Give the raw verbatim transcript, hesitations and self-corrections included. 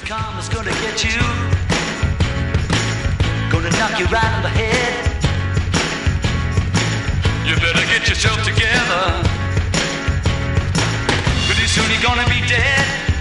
karma's gonna get you. Gonna knock you right on the head. You better get yourself together. Pretty soon you're gonna be dead.